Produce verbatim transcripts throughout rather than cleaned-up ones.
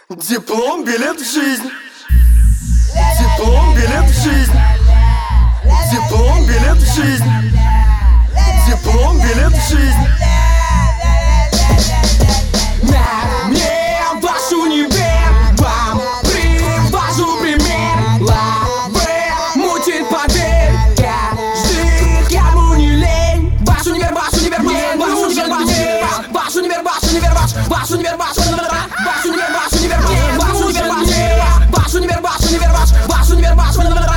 Диплом, билет в жизнь. Диплом, билет в жизнь. Диплом, билет в жизнь. Диплом, билет в жизнь. На мне ваш универ, вам привожу пример. Лаве мутит поверь, каждый кому не лень. Ваш универ, ваш универ, ваш универ, ваш универ, ваш универ, ваш универ, ваш ваш универ, ваш универ, ваш универ, ваш универ, ваш универ, ваш универ, ваш универ, ваш ваш универ, ваш универ.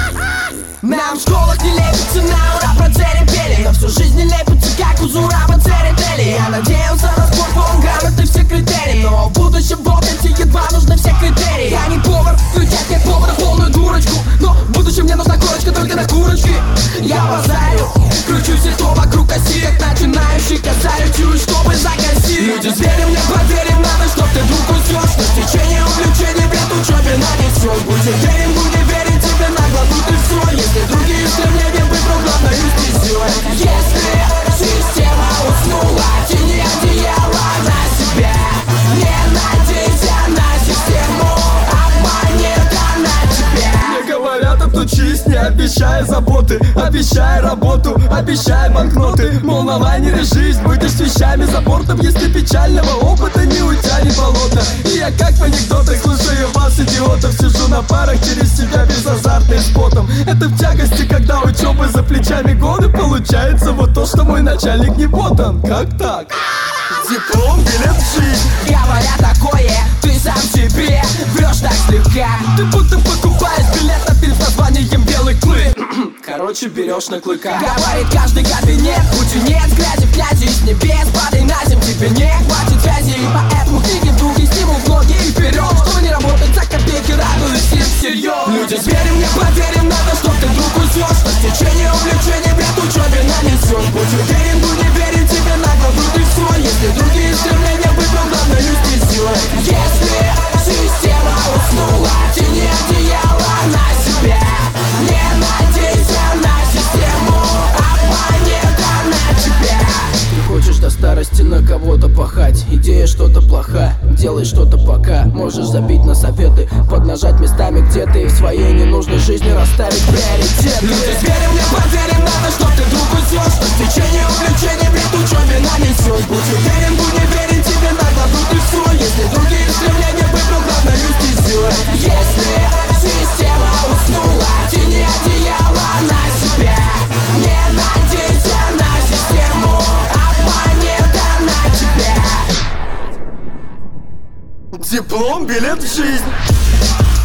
Нам в школах не лепится на ура про цели пели, но всю жизнь не лепится как узура по церетели. Я надеялся на спорт, он грамотный все критерии, но в будущем вот эти едва нужны все критерии. Я не повар, крутять как повара полную дурочку, но в будущем мне нужна корочка только на курочке. Я базарю, кручусь и то вокруг оси, как начинающий косарю, чую, чтобы загасить. Люди зверя, мне поверим, надо, чтоб ты вдруг уснешь, но с течением увлечений, блядь, учебе нанесешь. Будь уверен, будь уверен, тебе на глазу ты все. Если другие стремления быть главной стезей. Если система уснула, тяни одеяло на себя. Не надейся на систему, обманет она тебя. Мне говорят, обтучись, не обещай заботы, обещай работу, обещай банкноты. Мол, на лайнере жизнь, будешь с вещами за бортом. Если печального опыта не утянет болото. И я как в анекдотах слушаю вас, идиотов, сижу на парах через себя безазартный спотом. Это в тягости, когда учебы за плечами годы. Получается вот то, что мой начальник не ботан. Как так? Диплом, билет в жизнь. Говоря такое, ты сам себе врешь так слегка. Ты будто покупаешь билет на фильм с названием «Белый клык». Короче, берешь на клыка. Говорит каждый кабинет, будь нет грязи в князи, из небес падай на землю, тебе не хватит связи. И поэтому книги в духе, стимул в ноги и вперед. Что не работает за копейки, радуюсь им всерьез. Люди, сверим, не поверим, надо, чтоб ты вдруг уснешь, но с течением увлечений, бред, учебе нанесешь. Будь уверен, будь не верен, тебе на глазу ты все. Если другие стремления быть главной стезей. Если система уснула, тяни одеяло на себя. Не надейся на систему, обманет она тебя. Ты хочешь до старости на кого-то пахать, идея что-то плоха, делай что-то пока. Можешь забить на советы, поднажать местами, где ты в своей ненужной жизни расставить приоритеты. Люди, сверим, не поверим, надо, чтоб ты вдруг уснешь, что с течением увлечений бред учебе нанесешь. Будь уверен, будь не верен, тебе на глазу ты все. Если другие стремления быть главной стезей. Если система уснула, тяни одеяло на себя. Не надейся на систему, обманет она тебя. Диплом, билет в жизнь.